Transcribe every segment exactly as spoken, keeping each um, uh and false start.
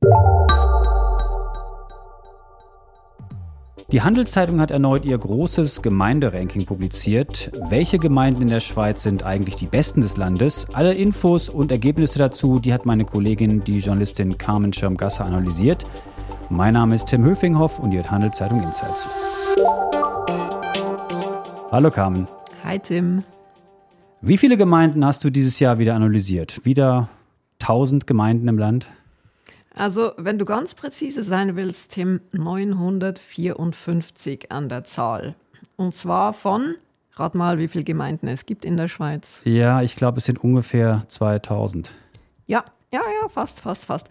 Die Handelszeitung hat erneut ihr großes Gemeinderanking publiziert. Welche Gemeinden in der Schweiz sind eigentlich die besten des Landes? Alle Infos und Ergebnisse dazu, die hat meine Kollegin, die Journalistin Carmen Schirmgasser, analysiert. Mein Name ist Tim Höfinghoff und ihr hört Handelszeitung Insights. Hallo Carmen. Hi Tim. Wie viele Gemeinden hast du dieses Jahr wieder analysiert? Wieder tausend Gemeinden im Land? Also, wenn du ganz präzise sein willst, Tim, neunhundertvierundfünfzig an der Zahl. Und zwar von, rat mal, wie viele Gemeinden es gibt in der Schweiz. Ja, ich glaube, es sind ungefähr zweitausend. Ja, ja, ja, fast, fast, fast.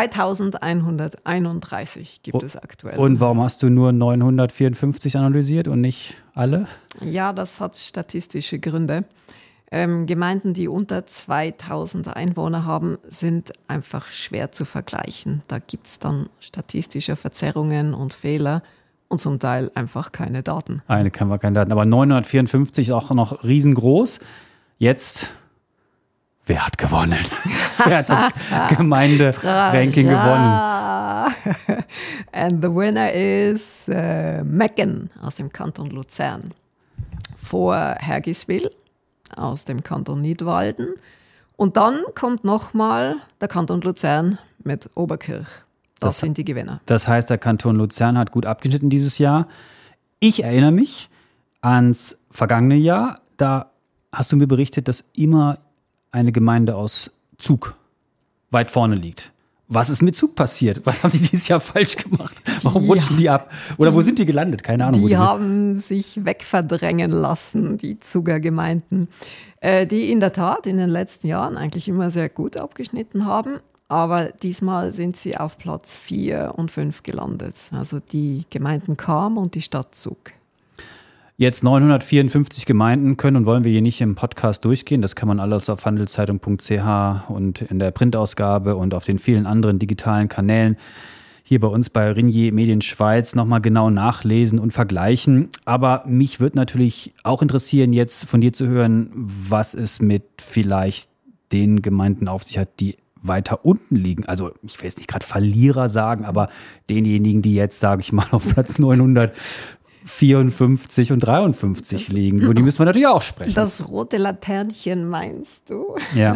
zweitausendeinhunderteinunddreißig gibt oh, es aktuell. Und warum hast du nur neunhundertvierundfünfzig analysiert und nicht alle? Ja, das hat statistische Gründe. Ähm, Gemeinden, die unter zweitausend Einwohner haben, sind einfach schwer zu vergleichen. Da gibt es dann statistische Verzerrungen und Fehler und zum Teil einfach keine Daten. Eine kann man keine Daten, aber neunhundertvierundfünfzig ist auch noch riesengroß. Jetzt, wer hat gewonnen? Wer hat das Gemeinderanking gewonnen? And the winner is uh, Mecken aus dem Kanton Luzern. Vor Hergiswil aus dem Kanton Nidwalden. Und dann kommt nochmal der Kanton Luzern mit Oberkirch. Das, das sind die Gewinner. Das heißt, der Kanton Luzern hat gut abgeschnitten dieses Jahr. Ich erinnere mich ans vergangene Jahr. Da hast du mir berichtet, dass immer eine Gemeinde aus Zug weit vorne liegt. Was ist mit Zug passiert? Was haben die dieses Jahr falsch gemacht? Warum die, rutschen die ab? Oder die, wo sind die gelandet? Keine Ahnung. Die, wo die haben sich wegverdrängen lassen, die Zuger Gemeinden, äh, die in der Tat in den letzten Jahren eigentlich immer sehr gut abgeschnitten haben. Aber diesmal sind sie auf Platz vier und fünf gelandet. Also die Gemeinden Cham und die Stadt Zug. Jetzt neunhundertvierundfünfzig Gemeinden können und wollen wir hier nicht im Podcast durchgehen. Das kann man alles auf handelszeitung punkt c h und in der Printausgabe und auf den vielen anderen digitalen Kanälen hier bei uns bei Ringier Medien Schweiz nochmal genau nachlesen und vergleichen. Aber mich würde natürlich auch interessieren, jetzt von dir zu hören, was es mit vielleicht den Gemeinden auf sich hat, die weiter unten liegen. Also ich will jetzt nicht gerade Verlierer sagen, aber denjenigen, die jetzt, sage ich mal, auf Platz neunhundertvierundfünfzig und dreiundfünfzig das, liegen. Über die müssen wir natürlich auch sprechen. Das rote Laternchen meinst du? Ja.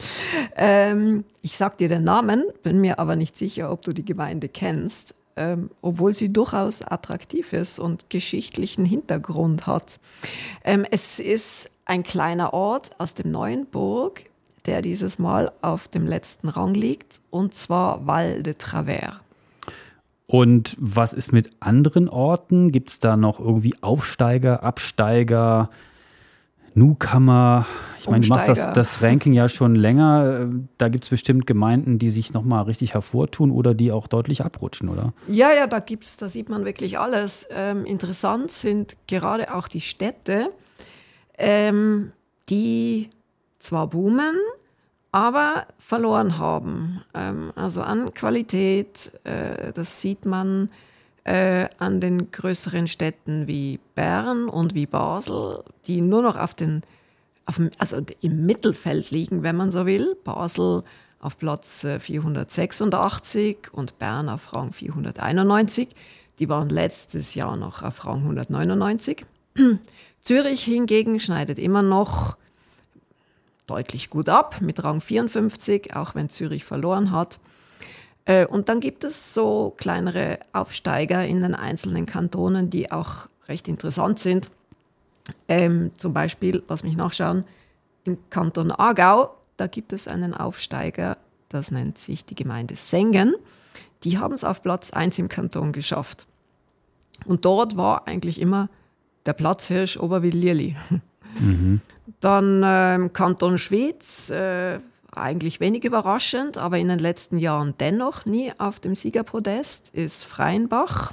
ähm, ich sag dir den Namen, bin mir aber nicht sicher, ob du die Gemeinde kennst, ähm, obwohl sie durchaus attraktiv ist und geschichtlichen Hintergrund hat. Ähm, es ist ein kleiner Ort aus dem Neuenburg, der dieses Mal auf dem letzten Rang liegt, und zwar Val de Travers. Und was ist mit anderen Orten? Gibt es da noch irgendwie Aufsteiger, Absteiger, Newcomer? Ich meine, du machst das, das Ranking ja schon länger. Da gibt es bestimmt Gemeinden, die sich nochmal richtig hervortun oder die auch deutlich abrutschen, oder? Ja, ja, da gibt's, da sieht man wirklich alles. Ähm, interessant sind gerade auch die Städte, ähm, die zwar boomen, aber verloren haben. Ähm, also an Qualität, äh, das sieht man äh, an den größeren Städten wie Bern und wie Basel, die nur noch auf den, auf dem, also im Mittelfeld liegen, wenn man so will. Basel auf Platz äh, vierhundertsechsundachtzig und Bern auf Rang vierhunderteinundneunzig. Die waren letztes Jahr noch auf Rang hundertneunundneunzig. Zürich hingegen schneidet immer noch deutlich gut ab, mit Rang vierundfünfzig, auch wenn Zürich verloren hat. Und dann gibt es so kleinere Aufsteiger in den einzelnen Kantonen, die auch recht interessant sind. Ähm, zum Beispiel, lass mich nachschauen, im Kanton Aargau, da gibt es einen Aufsteiger, das nennt sich die Gemeinde Sengen. Die haben es auf Platz eins im Kanton geschafft. Und dort war eigentlich immer der Platzhirsch Oberwil-Lierli. Mhm. Dann ähm, Kanton Schwyz, äh, eigentlich wenig überraschend, aber in den letzten Jahren dennoch nie auf dem Siegerpodest, ist Freienbach.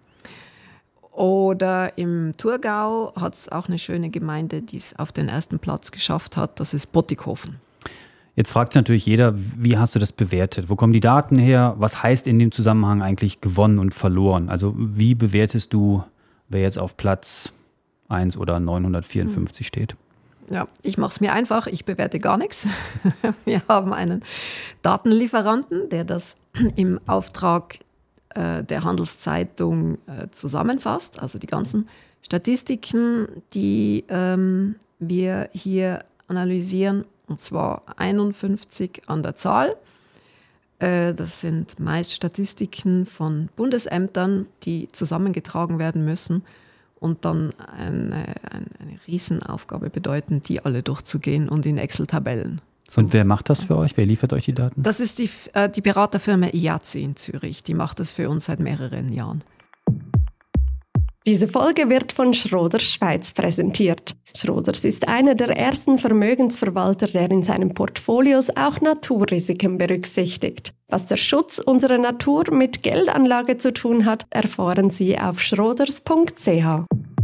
Oder im Thurgau hat es auch eine schöne Gemeinde, die es auf den ersten Platz geschafft hat, das ist Bottighofen. Jetzt fragt natürlich jeder, wie hast du das bewertet? Wo kommen die Daten her? Was heißt in dem Zusammenhang eigentlich gewonnen und verloren? Also wie bewertest du, wer jetzt auf Platz eins oder neunhundertvierundfünfzig steht? Ja, ich mache es mir einfach, ich bewerte gar nichts. Wir haben einen Datenlieferanten, der das im Auftrag äh, der Handelszeitung äh, zusammenfasst, also die ganzen Statistiken, die ähm, wir hier analysieren, und zwar einundfünfzig an der Zahl. Äh, das sind meist Statistiken von Bundesämtern, die zusammengetragen werden müssen und dann eine, eine, eine Riesenaufgabe bedeuten, die alle durchzugehen und in Excel-Tabellen. So. Und wer macht das für euch? Wer liefert euch die Daten? Das ist die, äh, die Beraterfirma I A Z I in Zürich. Die macht das für uns seit mehreren Jahren. Diese Folge wird von Schroders Schweiz präsentiert. Schroders ist einer der ersten Vermögensverwalter, der in seinen Portfolios auch Naturrisiken berücksichtigt. Was der Schutz unserer Natur mit Geldanlage zu tun hat, erfahren Sie auf schroders punkt c h.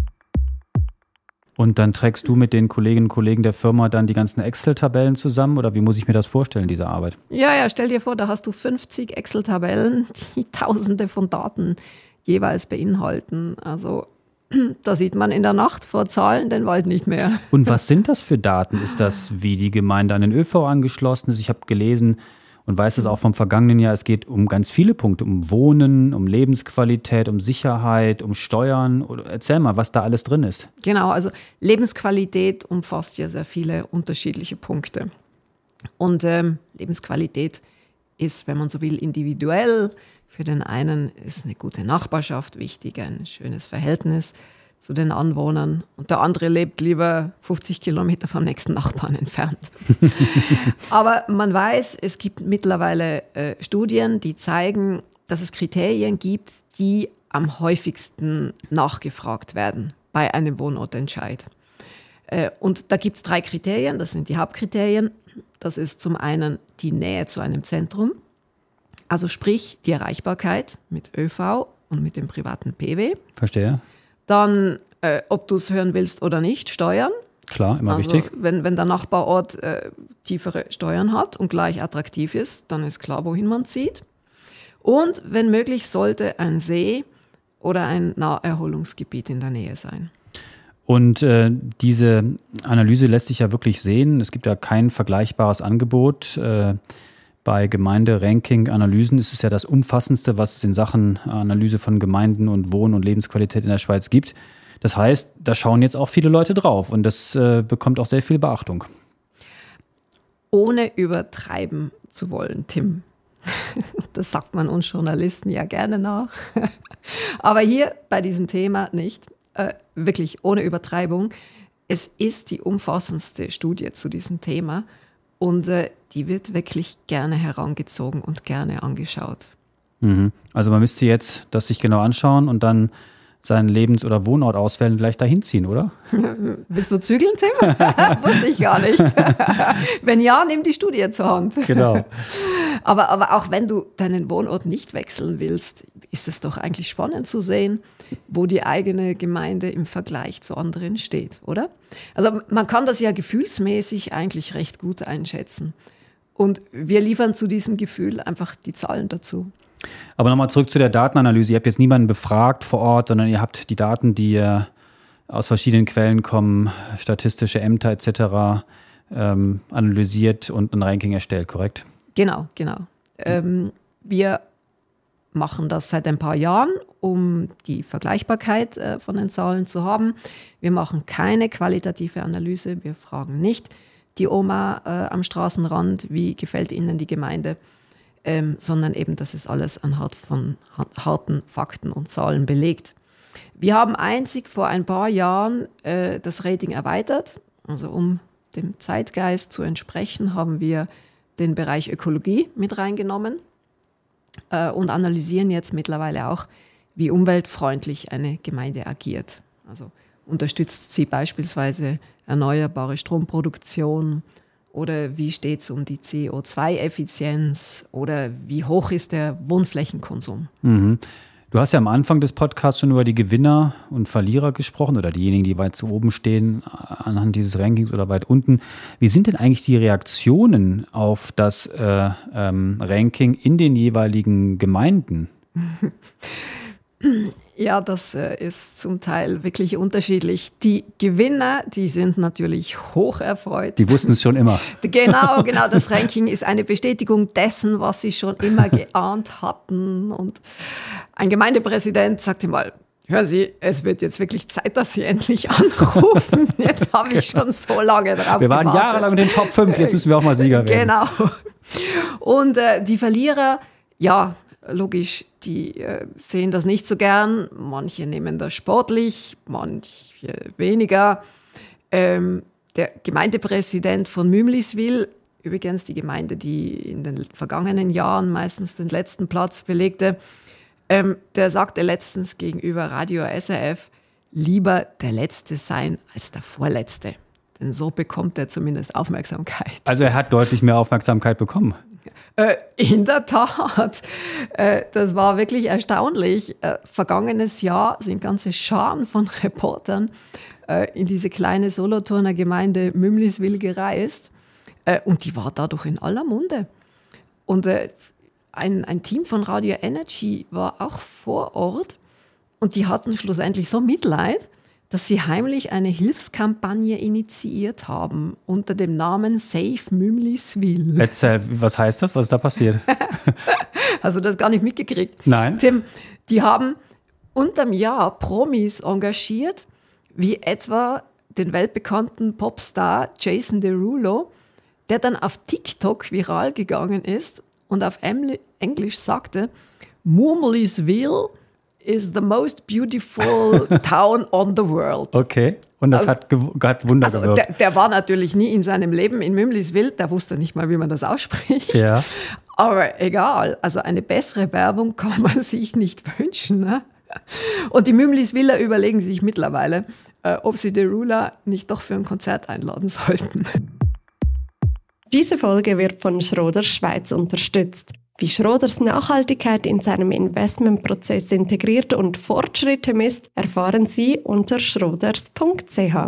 Und dann trägst du mit den Kolleginnen und Kollegen der Firma dann die ganzen Excel-Tabellen zusammen oder wie muss ich mir das vorstellen, diese Arbeit? Ja, ja, stell dir vor, da hast du fünfzig Excel-Tabellen, die Tausende von Daten jeweils beinhalten. Also da sieht man in der Nacht vor Zahlen den Wald nicht mehr. Und was sind das für Daten? Ist das, wie die Gemeinde an den ÖV angeschlossen ist? Ich habe gelesen und weiß es auch vom vergangenen Jahr, es geht um ganz viele Punkte, um Wohnen, um Lebensqualität, um Sicherheit, um Steuern. Erzähl mal, was da alles drin ist. Genau, also Lebensqualität umfasst ja sehr viele unterschiedliche Punkte. Und ähm, Lebensqualität ist, wenn man so will, individuell. Für den einen ist eine gute Nachbarschaft wichtig, ein schönes Verhältnis zu den Anwohnern. Und der andere lebt lieber fünfzig Kilometer vom nächsten Nachbarn entfernt. Aber man weiß, es gibt mittlerweile äh, Studien, die zeigen, dass es Kriterien gibt, die am häufigsten nachgefragt werden bei einem Wohnortentscheid. Äh, und da gibt es drei Kriterien, das sind die Hauptkriterien. Das ist zum einen die Nähe zu einem Zentrum. Also sprich die Erreichbarkeit mit ÖV und mit dem privaten P W. Verstehe. Dann, äh, ob du es hören willst oder nicht, Steuern. Klar, immer also, wichtig. Wenn, wenn der Nachbarort äh, tiefere Steuern hat und gleich attraktiv ist, dann ist klar, wohin man zieht. Und wenn möglich, sollte ein See oder ein Naherholungsgebiet in der Nähe sein. Und äh, diese Analyse lässt sich ja wirklich sehen. Es gibt ja kein vergleichbares Angebot. Äh, Bei Gemeinde-Ranking-Analysen ist es ja das Umfassendste, was es in Sachen Analyse von Gemeinden und Wohn- und Lebensqualität in der Schweiz gibt. Das heißt, da schauen jetzt auch viele Leute drauf und das äh, bekommt auch sehr viel Beachtung. Ohne übertreiben zu wollen, Tim. Das sagt man uns Journalisten ja gerne nach. Aber hier bei diesem Thema nicht. Äh, wirklich ohne Übertreibung. Es ist die umfassendste Studie zu diesem Thema. Und äh, die wird wirklich gerne herangezogen und gerne angeschaut. Mhm. Also man müsste jetzt das sich genau anschauen und dann seinen Lebens- oder Wohnort auswählen und gleich dahin ziehen, oder? Willst du zügeln, Tim? Wusste ich gar nicht. Wenn ja, nimm die Studie zur Hand. Genau. Aber, aber auch wenn du deinen Wohnort nicht wechseln willst, ist es doch eigentlich spannend zu sehen, wo die eigene Gemeinde im Vergleich zu anderen steht, oder? Also man kann das ja gefühlsmäßig eigentlich recht gut einschätzen. Und wir liefern zu diesem Gefühl einfach die Zahlen dazu. Aber nochmal zurück zu der Datenanalyse. Ihr habt jetzt niemanden befragt vor Ort, sondern ihr habt die Daten, die äh, aus verschiedenen Quellen kommen, statistische Ämter et cetera, ähm, analysiert und ein Ranking erstellt, korrekt? Genau, genau. Ähm, wir machen das seit ein paar Jahren, um die Vergleichbarkeit äh, von den Zahlen zu haben. Wir machen keine qualitative Analyse. Wir fragen nicht die Oma äh, am Straßenrand, wie gefällt Ihnen die Gemeinde, ähm, sondern eben, das ist alles anhand von harten Fakten und Zahlen belegt. Wir haben einzig vor ein paar Jahren äh, das Rating erweitert. Also um dem Zeitgeist zu entsprechen, haben wir den Bereich Ökologie mit reingenommen äh, und analysieren jetzt mittlerweile auch, wie umweltfreundlich eine Gemeinde agiert. Also unterstützt sie beispielsweise erneuerbare Stromproduktion oder wie steht es um die C O zwei Effizienz oder wie hoch ist der Wohnflächenkonsum. Mhm. Du hast ja am Anfang des Podcasts schon über die Gewinner und Verlierer gesprochen oder diejenigen, die weit zu oben stehen anhand dieses Rankings oder weit unten. Wie sind denn eigentlich die Reaktionen auf das äh, ähm, Ranking in den jeweiligen Gemeinden? Ja, das äh, ist zum Teil wirklich unterschiedlich. Die Gewinner, die sind natürlich hoch erfreut. Die wussten es schon immer. Genau, genau. Das Ranking ist eine Bestätigung dessen, was sie schon immer geahnt hatten. Und ein Gemeindepräsident sagte mal, hören Sie, es wird jetzt wirklich Zeit, dass Sie endlich anrufen. Jetzt habe ich schon so lange drauf gewartet. Wir waren jahrelang in den Top fünf, jetzt müssen wir auch mal Sieger werden. Genau. Und äh, die Verlierer, ja, logisch, die äh, sehen das nicht so gern. Manche nehmen das sportlich, manche weniger. Ähm, der Gemeindepräsident von Mümliswil, übrigens die Gemeinde, die in den vergangenen Jahren meistens den letzten Platz belegte, ähm, der sagte letztens gegenüber Radio S R F, lieber der Letzte sein als der Vorletzte. Denn so bekommt er zumindest Aufmerksamkeit. Also er hat deutlich mehr Aufmerksamkeit bekommen. Äh, in der Tat. Äh, das war wirklich erstaunlich. Äh, vergangenes Jahr sind ganze Scharen von Reportern äh, in diese kleine Solothurner Gemeinde Mümliswil gereist. Äh, und die war dadurch in aller Munde. Und äh, ein, ein Team von Radio Energy war auch vor Ort. Und die hatten schlussendlich so Mitleid, dass sie heimlich eine Hilfskampagne initiiert haben unter dem Namen Save Mümliswil. Erzähl, was heißt das? Was ist da passiert? Hast du das gar nicht mitgekriegt? Nein. Tim, die haben unterm Jahr Promis engagiert, wie etwa den weltbekannten Popstar Jason Derulo, der dann auf TikTok viral gegangen ist und auf Englisch sagte, Mümliswil is the most beautiful town on the world. Okay, und das also, hat, gew- hat Wunder also gewirkt. Der, der war natürlich nie in seinem Leben in Mümliswil, der wusste nicht mal, wie man das ausspricht. Ja. Aber egal, also eine bessere Werbung kann man sich nicht wünschen. Ne? Und die Mümliswiler überlegen sich mittlerweile, äh, ob sie Derulo nicht doch für ein Konzert einladen sollten. Diese Folge wird von Schroders Schweiz unterstützt. Wie Schroders Nachhaltigkeit in seinem Investmentprozess integriert und Fortschritte misst, erfahren Sie unter schroders punkt c h.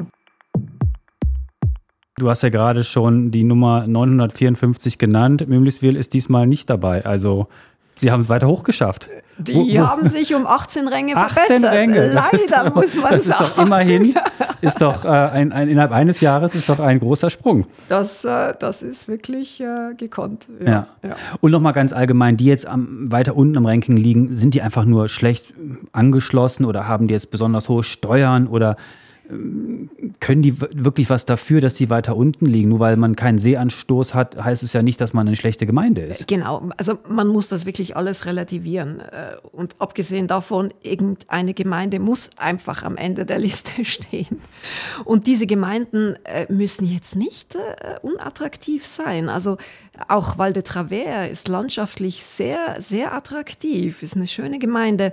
Du hast ja gerade schon die Nummer neunhundertvierundfünfzig genannt. Mümliswil ist diesmal nicht dabei. Also Sie haben es weiter hochgeschafft. Die wo, wo, haben sich um achtzehn Ränge achtzehn verbessert. Ränge. Das Leider, doch, muss man das sagen. ist doch immerhin, ist doch, äh, ein, ein, innerhalb eines Jahres ist doch ein großer Sprung. Das, äh, das ist wirklich äh, gekonnt. Ja, ja. Ja. Und nochmal ganz allgemein, die jetzt am, weiter unten im Ranking liegen, sind die einfach nur schlecht angeschlossen oder haben die jetzt besonders hohe Steuern oder können die wirklich was dafür, dass die weiter unten liegen? Nur weil man keinen Seeanstoß hat, heißt es ja nicht, dass man eine schlechte Gemeinde ist. Genau, also man muss das wirklich alles relativieren. Und abgesehen davon, irgendeine Gemeinde muss einfach am Ende der Liste stehen. Und diese Gemeinden müssen jetzt nicht unattraktiv sein. Also auch Val de Travers ist landschaftlich sehr, sehr attraktiv, ist eine schöne Gemeinde.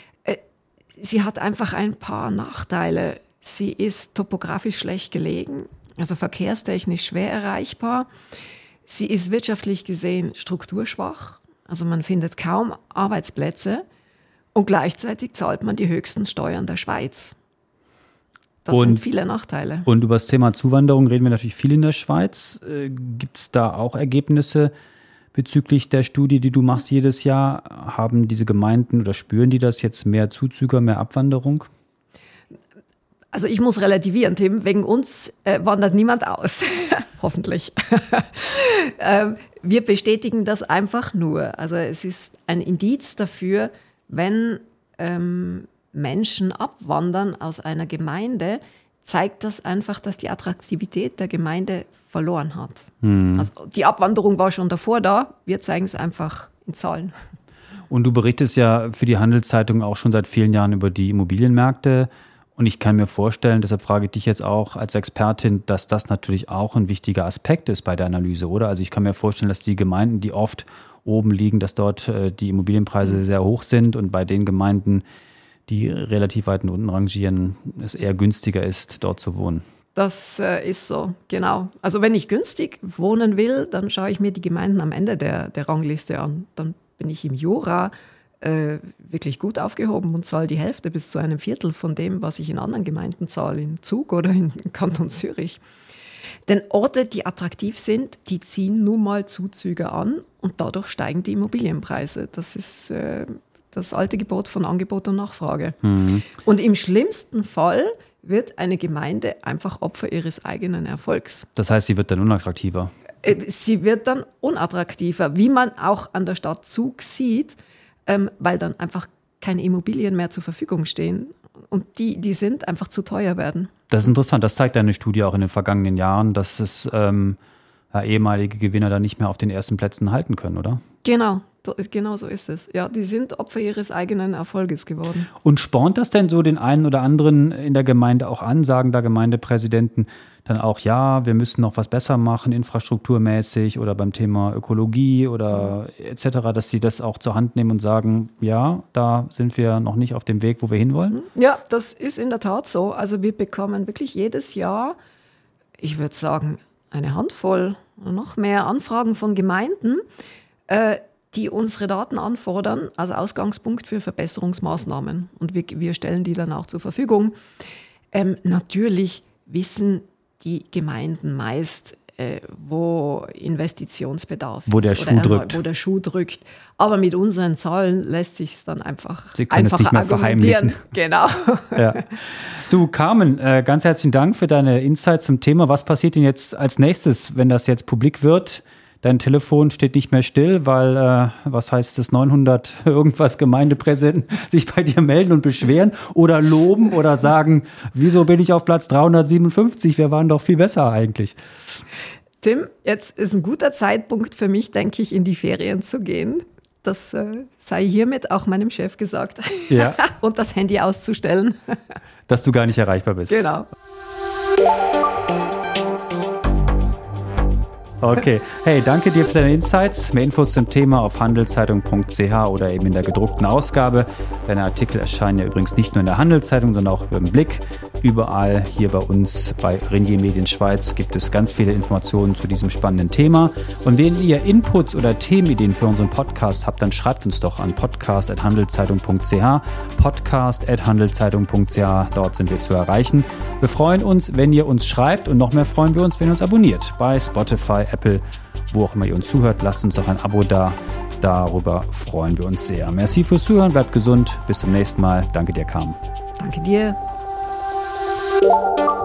Sie hat einfach ein paar Nachteile. Sie ist topografisch schlecht gelegen, also verkehrstechnisch schwer erreichbar. Sie ist wirtschaftlich gesehen strukturschwach, also man findet kaum Arbeitsplätze und gleichzeitig zahlt man die höchsten Steuern der Schweiz. Das und, sind viele Nachteile. Und über das Thema Zuwanderung reden wir natürlich viel in der Schweiz. Äh, gibt es da auch Ergebnisse bezüglich der Studie, die du machst jedes Jahr? Haben diese Gemeinden oder spüren die das jetzt mehr Zuzüger, mehr Abwanderung? Also ich muss relativieren, Tim, wegen uns äh, wandert niemand aus, hoffentlich. ähm, wir bestätigen das einfach nur. Also es ist ein Indiz dafür, wenn ähm, Menschen abwandern aus einer Gemeinde, zeigt das einfach, dass die Attraktivität der Gemeinde verloren hat. Hm. Also die Abwanderung war schon davor da, wir zeigen es einfach in Zahlen. Und du berichtest ja für die Handelszeitung auch schon seit vielen Jahren über die Immobilienmärkte. Und ich kann mir vorstellen, deshalb frage ich dich jetzt auch als Expertin, dass das natürlich auch ein wichtiger Aspekt ist bei der Analyse, oder? Also ich kann mir vorstellen, dass die Gemeinden, die oft oben liegen, dass dort äh, die Immobilienpreise sehr hoch sind und bei den Gemeinden, die relativ weit unten rangieren, es eher günstiger ist, dort zu wohnen. Das äh, ist so, genau. Also wenn ich günstig wohnen will, dann schaue ich mir die Gemeinden am Ende der, der Rangliste an. Dann bin ich im Jura äh, wirklich gut aufgehoben und zahle die Hälfte bis zu einem Viertel von dem, was ich in anderen Gemeinden zahle, in Zug oder in Kanton Zürich. Denn Orte, die attraktiv sind, die ziehen nun mal Zuzüge an und dadurch steigen die Immobilienpreise. Das ist, äh, das alte Gebot von Angebot und Nachfrage. Mhm. Und im schlimmsten Fall wird eine Gemeinde einfach Opfer ihres eigenen Erfolgs. Das heißt, sie wird dann unattraktiver. Sie wird dann unattraktiver, wie man auch an der Stadt Zug sieht, ähm, weil dann einfach keine Immobilien mehr zur Verfügung stehen und die, die sind einfach zu teuer werden. Das ist interessant. Das zeigt eine Studie auch in den vergangenen Jahren, dass es ähm, ja, ehemalige Gewinner da nicht mehr auf den ersten Plätzen halten können, oder? Genau, genau so ist es. Ja, die sind Opfer ihres eigenen Erfolges geworden. Und spornt das denn so den einen oder anderen in der Gemeinde auch an? Sagen da Gemeindepräsidenten dann auch, ja, wir müssen noch was besser machen, infrastrukturmäßig oder beim Thema Ökologie oder et cetera, dass sie das auch zur Hand nehmen und sagen, ja, da sind wir noch nicht auf dem Weg, wo wir hinwollen? Ja, das ist in der Tat so. Also wir bekommen wirklich jedes Jahr, ich würde sagen, eine Handvoll, noch mehr Anfragen von Gemeinden, äh, die unsere Daten anfordern als Ausgangspunkt für Verbesserungsmaßnahmen. Und wir, wir stellen die dann auch zur Verfügung. Ähm, natürlich wissen die Gemeinden meist, äh, wo Investitionsbedarf wo der ist. Schuh oder drückt. Wo der Schuh drückt. Aber mit unseren Zahlen lässt sich es dann einfach Sie können es nicht mehr verheimlichen. Genau. Ja. Du, Carmen, äh, ganz herzlichen Dank für deine Insights zum Thema. Was passiert denn jetzt als nächstes, wenn das jetzt publik wird? Dein Telefon steht nicht mehr still, weil, äh, was heißt das, neunhundert irgendwas Gemeindepräsidenten sich bei dir melden und beschweren oder loben oder sagen, wieso bin ich auf Platz dreihundertsiebenundfünfzig? Wir waren doch viel besser eigentlich. Tim, jetzt ist ein guter Zeitpunkt für mich, denke ich, in die Ferien zu gehen. Das äh, sei hiermit auch meinem Chef gesagt. Ja. Und das Handy auszustellen. Dass du gar nicht erreichbar bist. Genau. Okay. Hey, danke dir für deine Insights. Mehr Infos zum Thema auf handelszeitung punkt c h oder eben in der gedruckten Ausgabe. Deine Artikel erscheinen ja übrigens nicht nur in der Handelszeitung, sondern auch im Blick. Überall hier bei uns bei Ringier Medien Schweiz gibt es ganz viele Informationen zu diesem spannenden Thema. Und wenn ihr Inputs oder Themenideen für unseren Podcast habt, dann schreibt uns doch an podcast at handelszeitung punkt c h. podcast at handelszeitung punkt c h. Dort sind wir zu erreichen. Wir freuen uns, wenn ihr uns schreibt und noch mehr freuen wir uns, wenn ihr uns abonniert. Bei Spotify, Apple, wo auch immer ihr uns zuhört, lasst uns doch ein Abo da. Darüber freuen wir uns sehr. Merci fürs Zuhören, bleibt gesund. Bis zum nächsten Mal. Danke dir, Carmen. Danke dir.